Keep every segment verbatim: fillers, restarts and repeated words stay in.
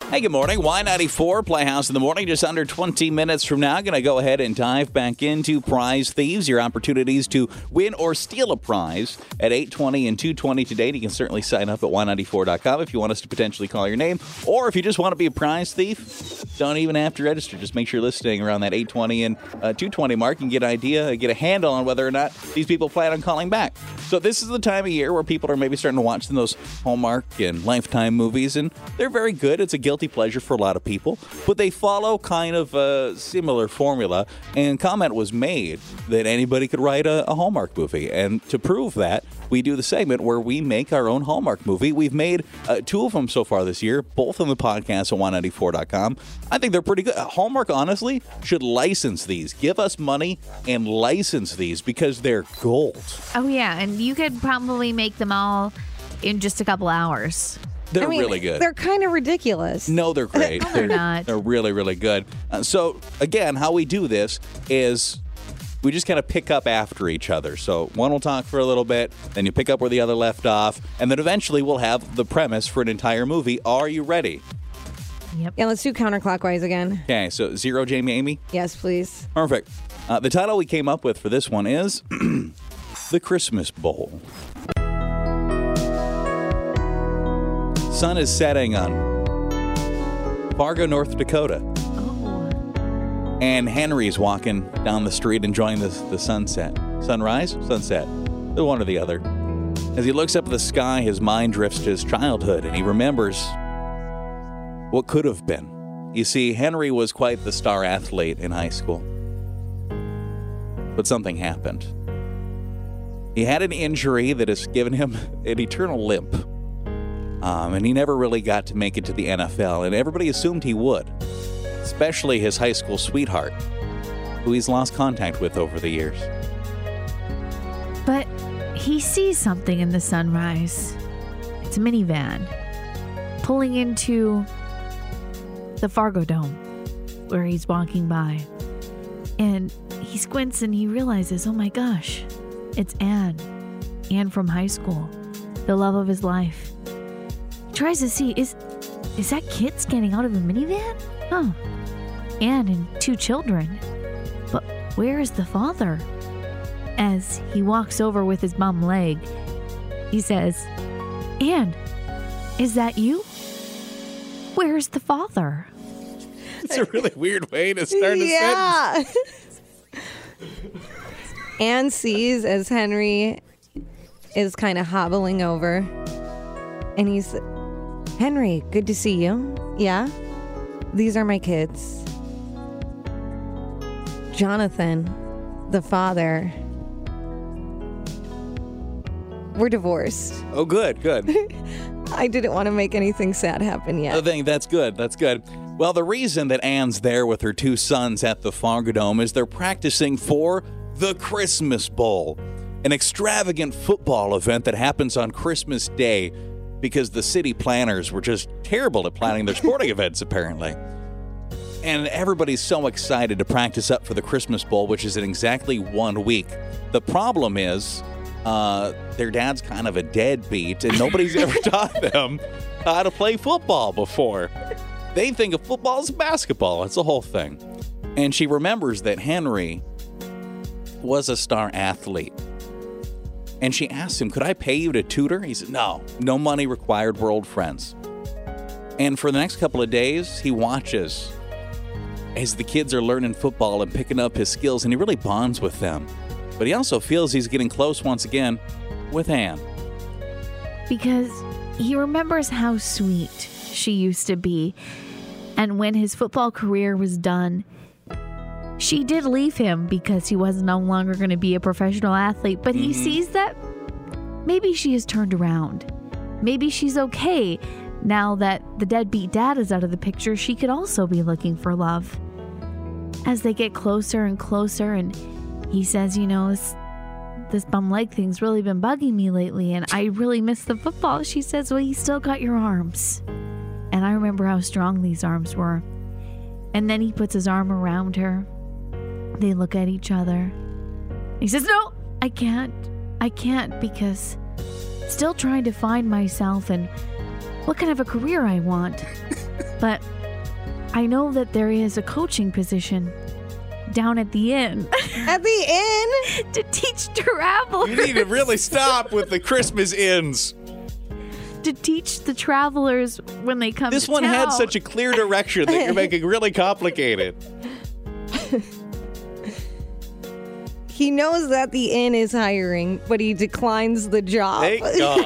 Hey, good morning. Y ninety-four, Playhouse in the Morning. Just under twenty minutes from now, going to go ahead and dive back into Prize Thieves, your opportunities to win or steal a prize at eight twenty and two twenty today. You can certainly sign up at y ninety-four dot com if you want us to potentially call your name. Or if you just want to be a prize thief, don't even have to register. Just make sure you're listening around that eight twenty and uh, two twenty mark and get an idea, get a handle on whether or not these people plan on calling back. So this is the time of year where people are maybe starting to watch those Hallmark and Lifetime movies, and they're very good. It's a guilty pleasure for a lot of people, but they follow kind of a similar formula, and comment was made that anybody could write a, a Hallmark movie. And to prove that, we do the segment where we make our own Hallmark movie. We've made uh, two of them so far this year, both on the podcast at y ninety-four dot com. I think they're pretty good. Hallmark, honestly, should license these. Give us money and license these because they're gold. Oh, yeah, and you could probably make them all in just a couple hours. They're I mean, really good. They're kind of ridiculous. No, they're great. No, they're not. They're really, really good. Uh, so, again, how we do this is we just kind of pick up after each other. So one will talk for a little bit, then you pick up where the other left off, and then eventually we'll have the premise for an entire movie. Are you ready? Yep. Yeah, let's do counterclockwise again. Okay, so zero, Jamie, Amy? Yes, please. Perfect. Uh, the title we came up with for this one is The Christmas Bowl. Sun is setting on Fargo, North Dakota. Oh. And Henry's walking down the street enjoying the, the sunset. Sunrise? Sunset. The one or the other. As he looks up at the sky, his mind drifts to his childhood, and he remembers what could have been. You see, Henry was quite the star athlete in high school. But something happened. He had an injury that has given him an eternal limp. Um, and he never really got to make it to the N F L, and everybody assumed he would, especially his high school sweetheart, who he's lost contact with over the years. But he sees something in the sunrise. It's a minivan pulling into the Fargo Dome where he's walking by. And he squints and he realizes, oh my gosh, it's Anne. Anne from high school, the love of his life. Tries to see, is is that kid getting out of a minivan? Huh. Anne and two children. But where is the father? As he walks over with his bum leg, he says, Anne, is that you? Where's the father? It's a really weird way to start a yeah. sentence. Anne sees as Henry is kind of hobbling over, and he's, Henry, good to see you. Yeah? These are my kids. Jonathan, the father, we're divorced. Oh, good, good. I didn't want to make anything sad happen yet. I think that's good, that's good. Well, the reason that Anne's there with her two sons at the Fargo Dome is they're practicing for the Christmas Bowl, an extravagant football event that happens on Christmas Day because the city planners were just terrible at planning their sporting events, apparently. And everybody's so excited to practice up for the Christmas Bowl, which is in exactly one week. The problem is uh, their dad's kind of a deadbeat, and nobody's ever taught them how to play football before. They think of football as basketball. That's the whole thing. And she remembers that Henry was a star athlete. And she asked him, could I pay you to tutor? He said, no, no money required. We're old friends. And for the next couple of days, he watches as the kids are learning football and picking up his skills, and he really bonds with them. But he also feels he's getting close once again with Anne. Because he remembers how sweet she used to be. And when his football career was done, she did leave him because he was no longer going to be a professional athlete. But he mm-hmm. sees that maybe she has turned around. Maybe she's okay. Now that the deadbeat dad is out of the picture, she could also be looking for love. As they get closer and closer, and he says, you know, this, this bum leg thing's really been bugging me lately, and I really miss the football. She says, well, you still got your arms. And I remember how strong these arms were. And then he puts his arm around her. They look at each other. He says, no, I can't. I can't because still trying to find myself and what kind of a career I want. But I know that there is a coaching position down at the inn At the inn? to teach travelers. You need to really stop with the Christmas inns. To teach the travelers when they come This to one town. had such a clear direction that you're making really complicated. He knows that the inn is hiring, but he declines the job. Thank God.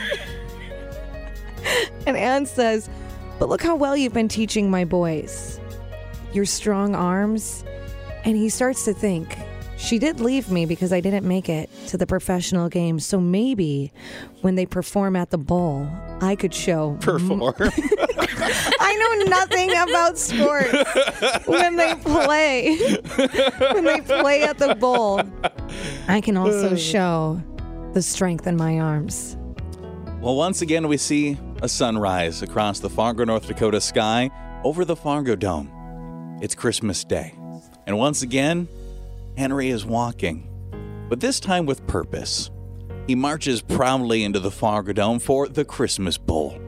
And Anne says, but look how well you've been teaching my boys. Your strong arms. And he starts to think, she did leave me because I didn't make it to the professional game. So maybe when they perform at the bowl, I could show. Perform. I know nothing about sports. When they play, when they play at the bowl, I can also show the strength in my arms. Well, once again, we see a sunrise across the Fargo, North Dakota sky over the Fargo Dome. It's Christmas Day. And once again, Henry is walking, but this time with purpose. He marches proudly into the Fargo Dome for the Christmas Bowl.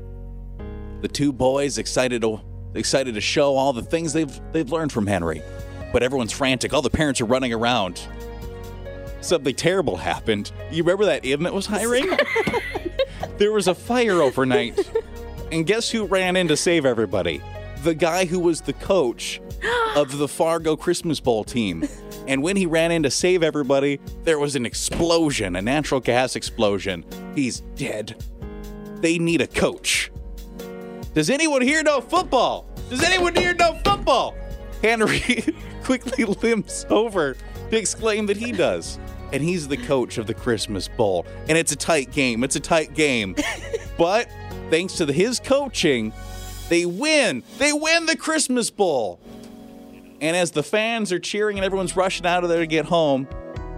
The two boys excited to excited to show all the things they've they've learned from Henry. But everyone's frantic. All the parents are running around. Something terrible happened. You remember that inn that was hiring? There was a fire overnight. And guess who ran in to save everybody? The guy who was the coach of the Fargo Christmas Bowl team. And when he ran in to save everybody, there was an explosion, a natural gas explosion. He's dead. They need a coach. Does anyone here know football? Does anyone here know football? Henry quickly limps over to exclaim that he does. And he's the coach of the Christmas Bowl. And it's a tight game. It's a tight game. But thanks to the, his coaching, they win. They win the Christmas Bowl. And as the fans are cheering and everyone's rushing out of there to get home,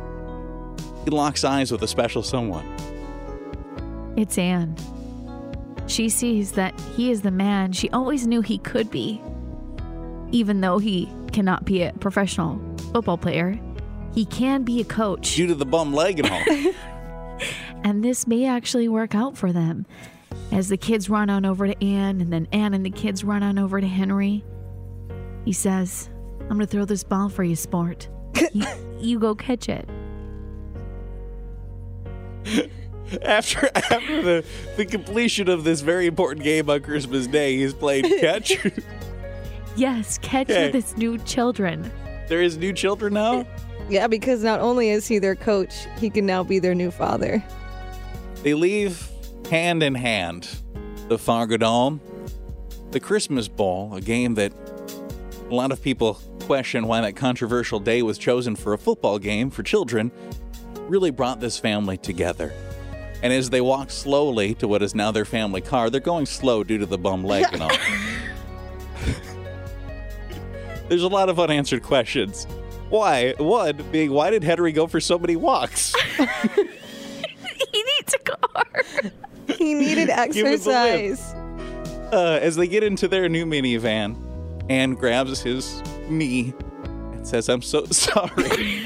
he locks eyes with a special someone. It's Anne. She sees that he is the man she always knew he could be. Even though he cannot be a professional football player, he can be a coach. Due to the bum leg and all. And this may actually work out for them. As the kids run on over to Anne, and then Anne and the kids run on over to Henry, he says, I'm going to throw this ball for you, sport. You, you go catch it. After after the, the completion of this very important game on Christmas Day, he's played catch. Yes, catch Okay. with his new children. There is new children now? Yeah, because not only is he their coach, he can now be their new father. They leave hand in hand the Fargo Dome, the Christmas Bowl, a game that a lot of people question why that controversial day was chosen for a football game for children, really brought this family together. And as they walk slowly to what is now their family car, they're going slow due to the bum leg and all. There's a lot of unanswered questions. Why? One being, why did Henry go for so many walks? He needs a car. He needed Give it the exercise. Uh, as they get into their new minivan, Anne grabs his knee and says, I'm so sorry.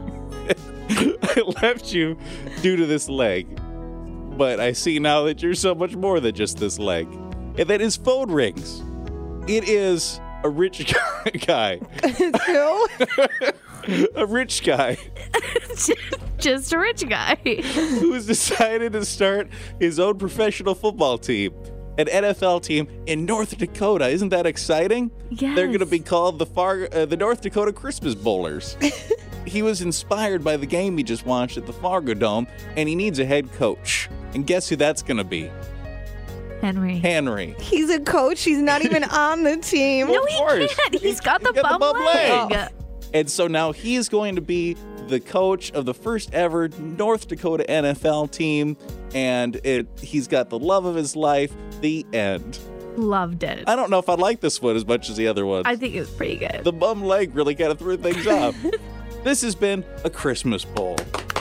I left you due to this leg. But I see now that you're so much more than just this leg. And then his phone rings. It is a rich guy. Who? A rich guy Just a rich guy. who's decided to start his own professional football team. An N F L team in North Dakota. Isn't that exciting? Yes. They're going to be called the Far uh, the North Dakota Christmas Bowlers. He was inspired by the game he just watched at the Fargo Dome, and he needs a head coach. And guess who that's going to be? Henry. Henry. He's a coach. He's not even on the team. No, Of he course. can't. He's got the He's got bum, the bum leg. leg. And so now he's going to be the coach of the first ever North Dakota N F L team, and it, he's got the love of his life. The end. Loved it. I don't know if I like this one as much as the other ones. I think it was pretty good. The bum leg really kind of threw things off. This has been a Christmas Bowl.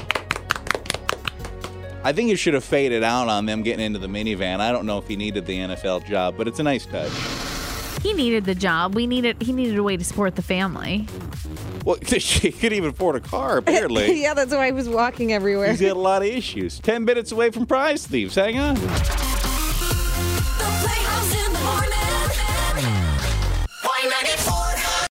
I think it should have faded out on them getting into the minivan. I don't know if he needed the N F L job, but it's a nice touch. He needed the job. We needed. He needed a way to support the family. Well, he couldn't even afford a car, apparently. Yeah, that's why I was walking everywhere. He's got a lot of issues. Ten minutes away from Prize Thieves. Hang on. The Playhouse in the morning. K four.